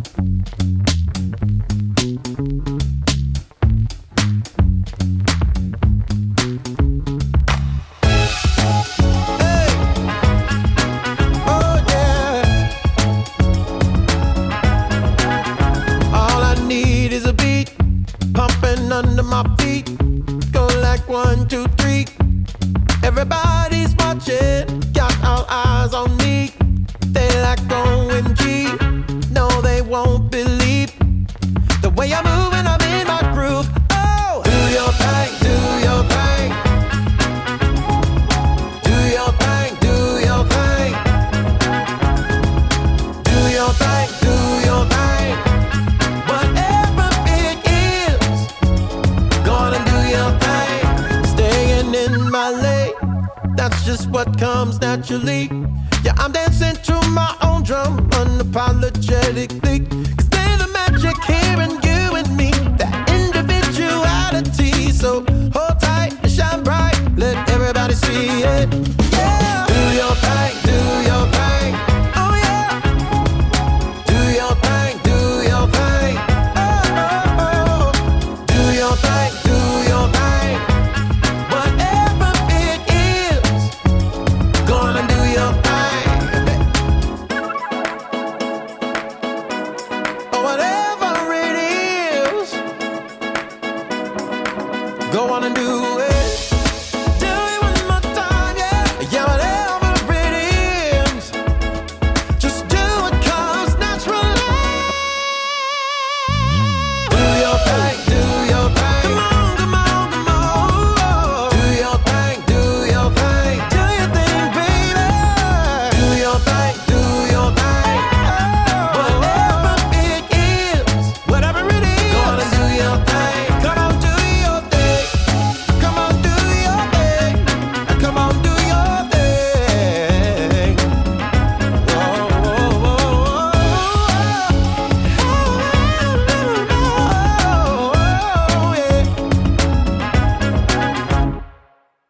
Under my feet, go like 1, 2, 3. Everybody's watching, got all eyes on me. They like OMG, no they won't believe the way I'm moving, I'm in my groove. Oh, do your thing, do your thing. Do your thing, do your thing. Do your thing, do your thing. Whatever it is, gonna do your thing. Staying in my lane, that's just what comes naturally. Yeah, I'm dancing to my own drum, unapologetically.